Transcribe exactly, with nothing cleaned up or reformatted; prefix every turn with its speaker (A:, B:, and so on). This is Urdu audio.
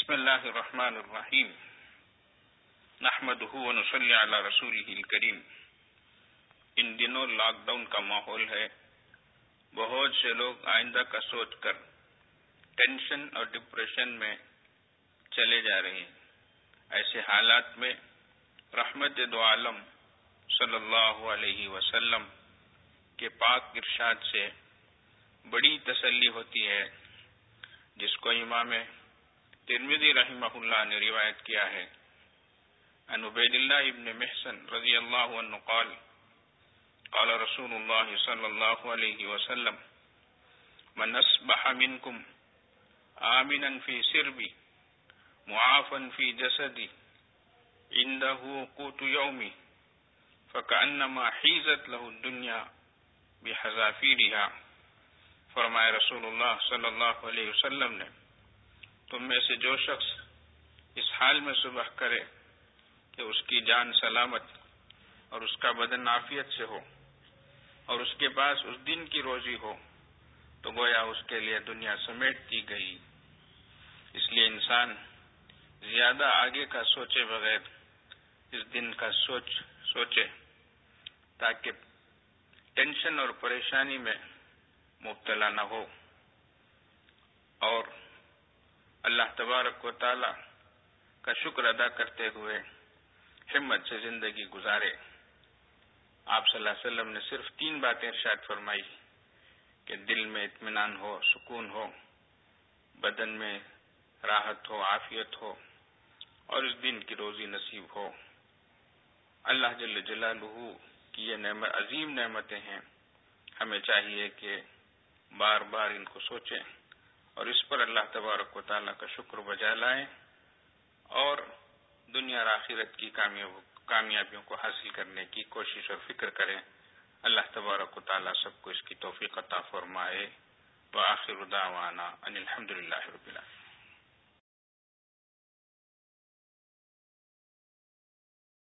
A: بسم اللہ الرحمن الرحیم نحمدہ ونصلی علی رسولہ الکریم۔ ان دنوں لاک ڈاؤن کا ماحول ہے۔ بہت سے لوگ آئندہ کا سوچ کر ٹینشن اور ڈپریشن میں چلے جا رہے ہیں۔ ایسے حالات میں رحمت دو عالم صلی اللہ علیہ وسلم کے پاک ارشاد سے بڑی تسلی ہوتی ہے، جس کو امام ترمذی رحمہ اللہ نے روایت کیا ہے۔ عن عبید اللہ ابن محسن رضی اللہ عنہ قال قال رسول اللہ صلی اللہ علیہ وسلم من اصبح منکم آمنا فی سربی معافا فی جسدی عنده قوت یومی فکأنما حیزت له الدنیا بحذافیرها۔ فرمائے رسول اللہ صلی اللہ علیہ وسلم نے، تم میں سے جو شخص اس حال میں صبح کرے کہ اس کی جان سلامت اور اس کا بدن عافیت سے ہو اور اس کے پاس اس دن کی روزی ہو، تو گویا اس کے لیے دنیا سمیٹ دی گئی۔ اس لیے انسان زیادہ آگے کا سوچے بغیر اس دن کا سوچ سوچے تاکہ ٹینشن اور پریشانی میں مبتلا نہ ہو اور اللہ تبارک و تعالی کا شکر ادا کرتے ہوئے ہمت سے زندگی گزارے۔ آپ صلی اللہ علیہ وسلم نے صرف تین باتیں ارشاد فرمائی کہ دل میں اطمینان ہو، سکون ہو، بدن میں راحت ہو، عافیت ہو اور اس دن کی روزی نصیب ہو۔ اللہ جل جلالہ کی یہ نعمت عظیم نعمتیں ہیں، ہمیں چاہیے کہ بار بار ان کو سوچیں اور اس پر اللہ تبارک و تعالیٰ کا شکر بجا لائیں اور دنیا اور آخرت کی کامیابیوں کو حاصل کرنے کی کوشش اور فکر کریں۔ اللہ تبارک و تعالیٰ سب کو اس کی توفیق عطا فرمائے۔ وآخر دعوانا ان الحمد للہ رب العالمین۔